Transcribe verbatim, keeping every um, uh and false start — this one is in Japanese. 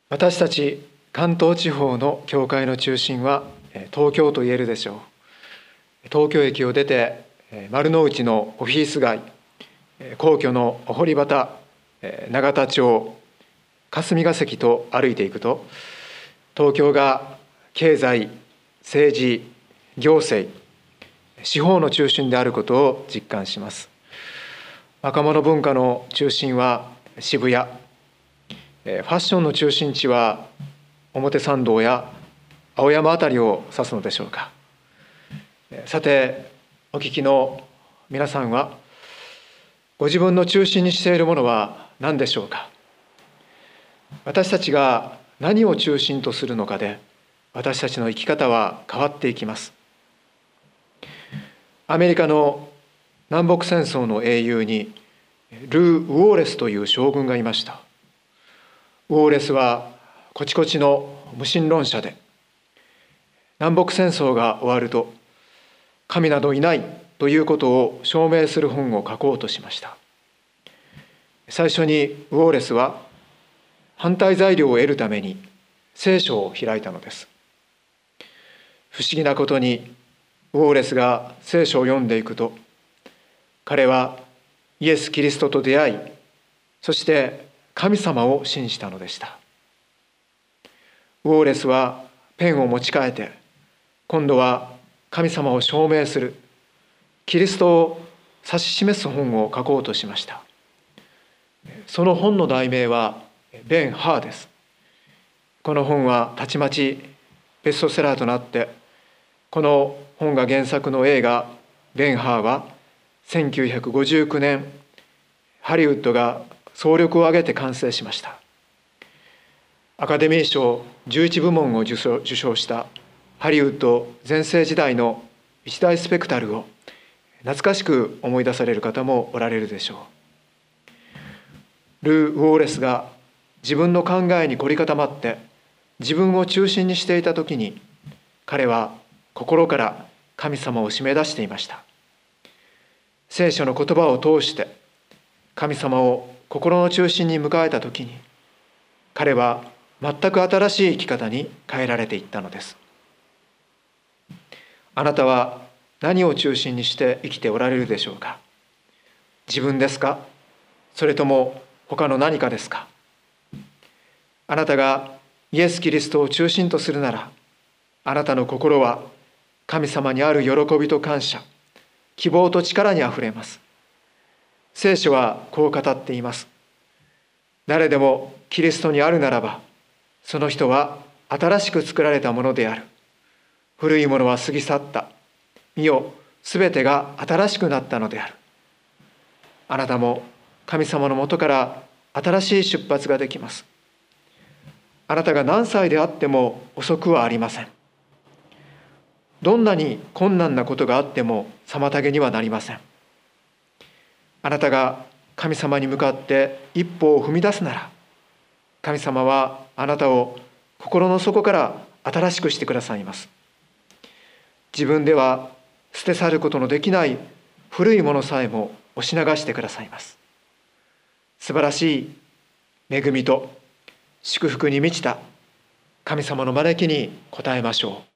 私たち関東地方の教会の中心は東京と言えるでしょう。東京駅を出て丸の内のオフィス街、皇居の堀端、永田町、霞が関と歩いていくと、東京が経済、政治、行政、司法の中心であることを実感します。若者文化の中心は渋谷、ファッションの中心地は表参道や青山あたりを指すのでしょうか。さて、お聞きの皆さんは、ご自分の中心にしているものは何でしょうか。私たちが何を中心とするのかで、私たちの生き方は変わっていきます。アメリカの南北戦争の英雄に、ルー・ウォーレスという将軍がいました。ウォーレスはこちこちの無神論者で、南北戦争が終わると、神などいないということを証明する本を書こうとしました。最初にウォーレスは反対材料を得るために聖書を開いたのです。不思議なことに、ウォーレスが聖書を読んでいくと、彼はイエス・キリストと出会い、そして神様を信じたのでした。ウォーレスはペンを持ち替えて、今度は神様を証明する、キリストを指し示す本を書こうとしました。その本の題名はベン・ハーです。この本はたちまちベストセラーとなって、この本が原作の映画ベン・ハーはせんきゅうひゃくごじゅうきゅうねん、ハリウッドが総力を挙げて完成しました。アカデミー賞じゅういち部門を受賞、受賞したハリウッド全盛時代の一大スペクタルを懐かしく思い出される方もおられるでしょう。ルー・ウォーレスが自分の考えに凝り固まって自分を中心にしていたときに、彼は心から神様を締め出していました。聖書の言葉を通して神様を心の中心に迎えたときに、彼は全く新しい生き方に変えられていったのです。あなたは何を中心にして生きておられるでしょうか。自分ですか、それとも他の何かですか。あなたがイエス・キリストを中心とするなら、あなたの心は神様にある喜びと感謝、希望と力にあふれます。聖書はこう語っています。誰でもキリストにあるならば、その人は新しく作られたものである。古いものは過ぎ去った。見よ、すべてが新しくなったのである。あなたも神様のもとから新しい出発ができます。あなたが何歳であっても遅くはありません。どんなに困難なことがあっても妨げにはなりません。あなたが神様に向かって一歩を踏み出すなら、神様はあなたを心の底から新しくしてくださいます。自分では捨て去ることのできない古いものさえも押し流してくださいます。素晴らしい恵みと祝福に満ちた神様の招きに応えましょう。